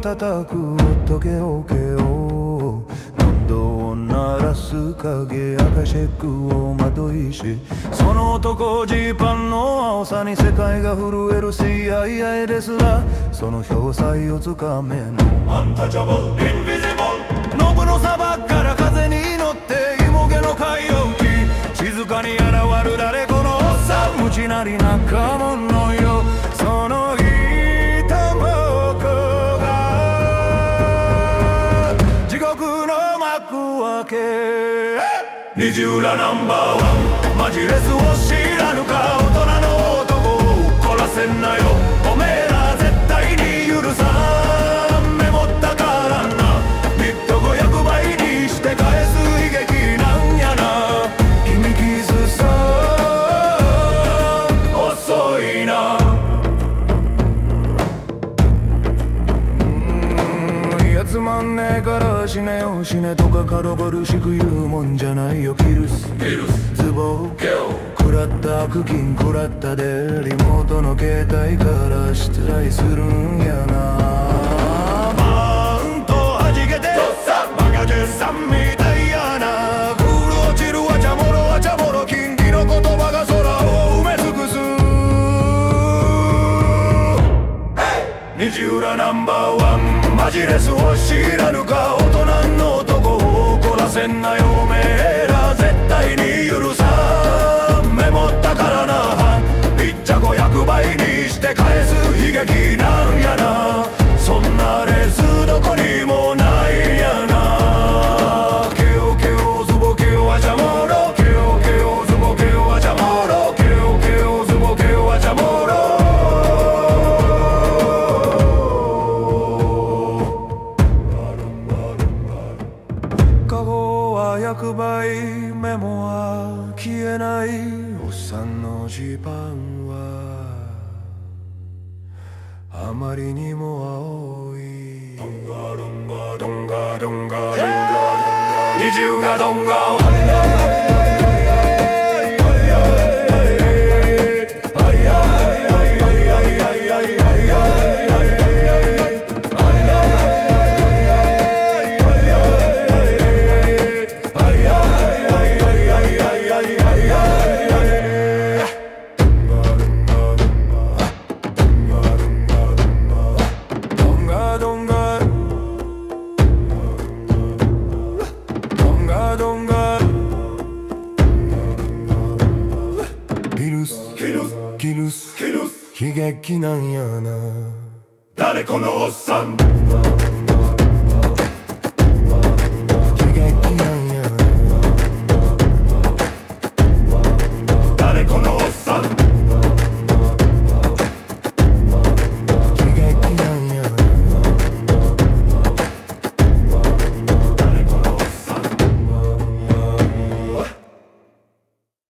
叩く音けおけを何度を鳴らす影赤チェックをまといし、その男ジーパンの青さに世界が震える CIA ですらその詳細をつかめぬアンタッチャブルインビジブル、ノブの砂漠から風に乗って芋毛の海洋機静かに現る誰このおっさん無知なり仲間よ、そのいたもこが地獄の幕開け虹浦ナンバーワンマジレスを知らぬか大人の男を怒らせんなよ、おめえら絶対に許さんメモったからな、ビット500倍にして返す悲劇なんやな、君キスさ遅いな、つまんねえから死ねよ死ねとか軽々しく言うもんじゃないよ、キルスズボン食らった悪菌食らったでリモートの携帯から出題するんやな、バーンと弾けてバカジェさんみたいやな、クール落ちるわちゃもろわちゃもろ禁忌の言葉が空を埋め尽くす、虹浦ナンバーワンマジレスを知らぬか大人の男を怒らせんなよ、おめえら絶対に許さんメモったからな、ピッチャ500倍にして返す悲劇なんやな、そんなレースどこにもないやな、ケオケオズボケオはジャモロケオケオズボケオはジャモロケオケオズボケオはジャモロ、100倍メモは消えない、おっさんのジーパンはあまりにも青い、ドンガドンガドンガドンガドンガ二重がドンガ悲劇なんやな、誰このおっさん